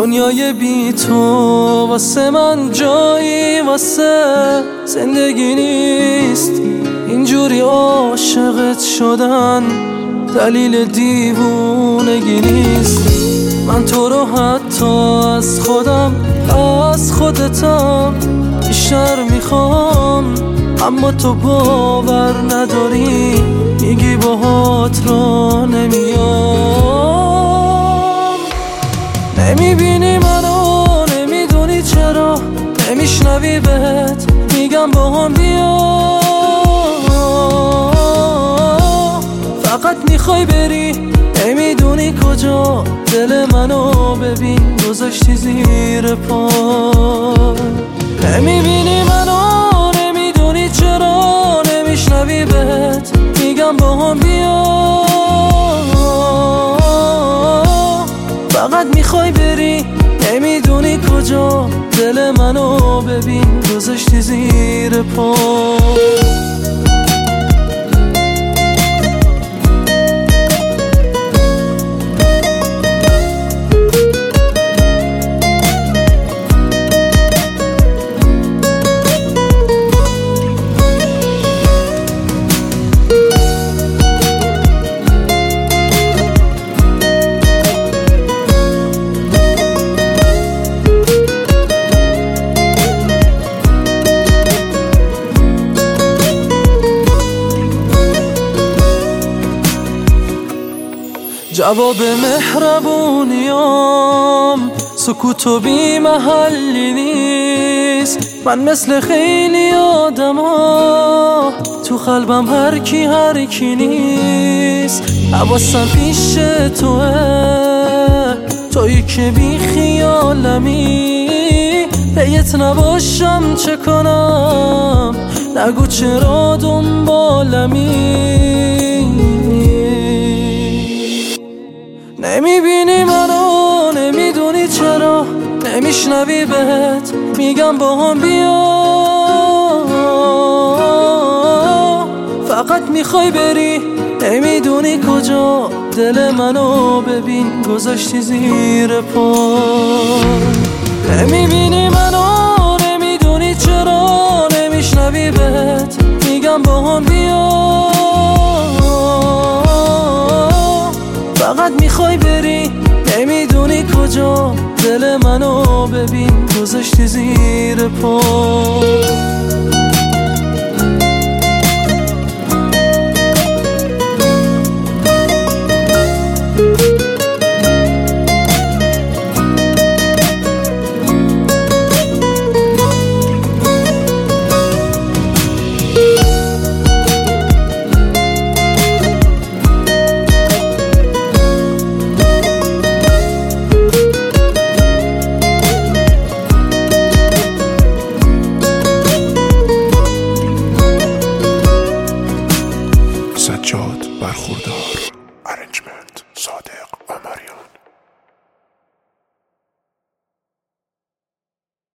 دنیای بی تو واسه من جایی واسه زندگی نیست. اینجوری عاشقت شدن دلیل دیوونگی نیست. من تو رو حتی از خودم از خودتم بیشتر میخوام، اما تو باور نداری، میگی باهات را نمیام. نمیبینی منو، نمیدونی چرا، نمیشنوی بهت میگم با هم بیا. فقط میخوای بری، نمیدونی کجا، دل منو ببین گذاشتی زیر پا. نمیبینی منو، نمیدونی چرا، نمیشنوی بهت میگم با هم بیا. فقط میخوای بری، نمیدونی کجا، دل منو ببین گذاشتی زیر پا. جواب مهربونیام سکوت و بی محلی نیست. من مثل خیلی آدما تو قلبم هر کی نیست. حواسم پیش توه، تویی که بی خیالمی. پیت نباشم چه کنم، نگو چرا دنبالمی. نمیبینی منو، نمیدونی چرا، نمیشنوی بهت میگم با هم بیا. فقط میخوای بری، نمیدونی کجا، دل منو ببین گذاشتی زیر پا. نمیبینی منو، نمیدونی چرا، نمیشنوی بهت میگم با هم بیا. فقط میخوای بری، نمیدونی کجا، دل منو ببین گذاشتی زیر پا.